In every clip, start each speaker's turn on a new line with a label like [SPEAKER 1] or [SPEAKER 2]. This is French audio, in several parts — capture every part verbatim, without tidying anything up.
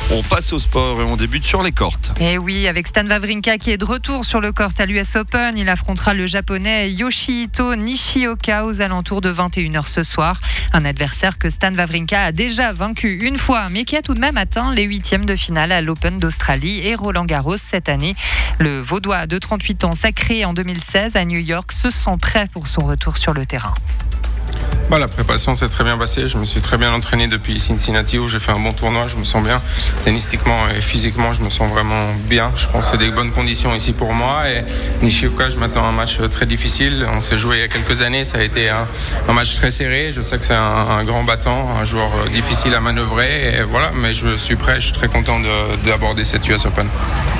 [SPEAKER 1] On passe au sport et on débute sur les cortes.
[SPEAKER 2] Et oui, avec Stan Wawrinka qui est de retour sur le court à l'U S Open. Il affrontera le japonais Yoshihito Nishioka aux alentours de vingt et une heures ce soir. Un adversaire que Stan Wawrinka a déjà vaincu une fois, mais qui a tout de même atteint les huitièmes de finale à l'Open d'Australie et Roland Garros cette année. Le Vaudois de trente-huit ans, sacré en deux mille seize à New York, se sent prêt pour son retour sur le terrain.
[SPEAKER 3] Bah, la préparation s'est très bien passée. Je me suis très bien entraîné depuis Cincinnati où j'ai fait un bon tournoi. Je me sens bien. Tennistiquement et physiquement, je me sens vraiment bien. Je pense que c'est des bonnes conditions ici pour moi. Et Nishioka, je m'attends à un match très difficile. On s'est joué il y a quelques années. Ça a été un, un match très serré. Je sais que c'est un, un grand battant, un joueur difficile à manœuvrer. Et voilà, mais je suis prêt. Je suis très content de, d'aborder cette U S Open.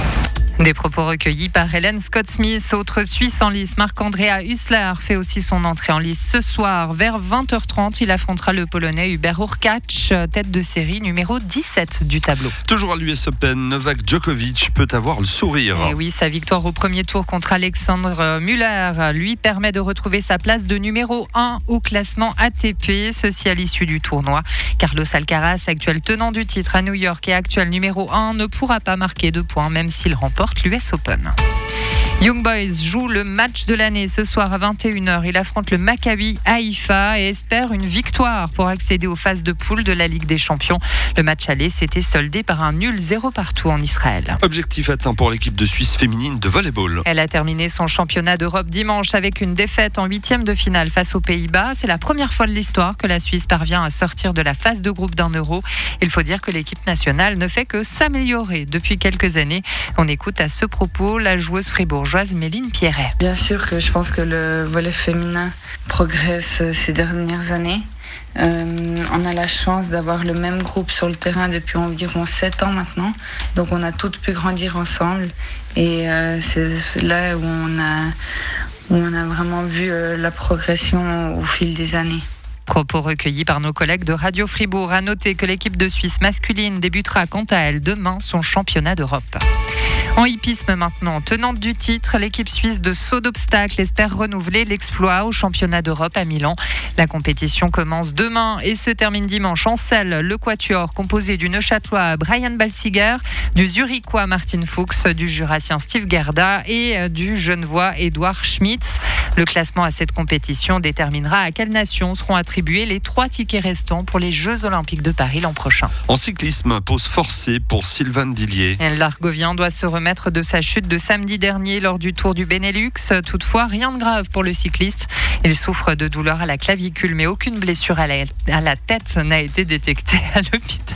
[SPEAKER 2] Des propos recueillis par Helen Scott-Smith. Autre Suisse en lice, Marc-Andrea Hussler fait aussi son entrée en lice ce soir. Vers vingt heures trente, il affrontera le Polonais Hubert Hurkacz, tête de série numéro dix-sept du tableau.
[SPEAKER 1] Toujours à l'U S Open, Novak Djokovic peut avoir le sourire.
[SPEAKER 2] Et oui, sa victoire au premier tour contre Alexandre Müller lui permet de retrouver sa place de numéro un au classement A T P. Ceci à l'issue du tournoi. Carlos Alcaraz, actuel tenant du titre à New York et actuel numéro un, ne pourra pas marquer de points même s'il remporte l'U S Open. Young Boys joue le match de l'année ce soir à vingt et une heures. Il affronte le Maccabi Haïfa et espère une victoire pour accéder aux phases de poule de la Ligue des Champions. Le match aller s'était soldé par un nul zéro partout en Israël.
[SPEAKER 1] Objectif atteint pour l'équipe de Suisse féminine de volleyball.
[SPEAKER 2] Elle a terminé son championnat d'Europe dimanche avec une défaite en huitième de finale face aux Pays-Bas. C'est la première fois de l'histoire que la Suisse parvient à sortir de la phase de groupe d'un euro. Il faut dire que l'équipe nationale ne fait que s'améliorer depuis quelques années. On écoute à ce propos la joueuse fribourgeoise Méline Pierret.
[SPEAKER 4] Bien sûr que je pense que le volley féminin progresse ces dernières années. Euh, on a la chance d'avoir le même groupe sur le terrain depuis environ sept ans maintenant. Donc on a toutes pu grandir ensemble. Et euh, c'est là où on a, où on a vraiment vu euh, la progression au fil des années.
[SPEAKER 2] Propos recueillis par nos collègues de Radio Fribourg. À noter que l'équipe de Suisse masculine débutera quant à elle demain son championnat d'Europe. En hippisme maintenant, tenante du titre, l'équipe suisse de saut d'obstacles espère renouveler l'exploit au championnat d'Europe à Milan. La compétition commence demain et se termine dimanche en selle. Le quatuor composé du Neuchâtelois Brian Balsiger, du Zurichois Martin Fuchs, du Jurassien Steve Gerda et du Genevois Edouard Schmitz. Le classement à cette compétition déterminera à quelle nation seront attribués les trois tickets restants pour les Jeux Olympiques de Paris l'an prochain.
[SPEAKER 1] En cyclisme, pause forcée pour Sylvain Dillier.
[SPEAKER 2] L'Argovien doit se remettre de sa chute de samedi dernier lors du Tour du Benelux. Toutefois, rien de grave pour le cycliste. Il souffre de douleurs à la clavicule, mais aucune blessure à la, à la tête n'a été détectée à l'hôpital.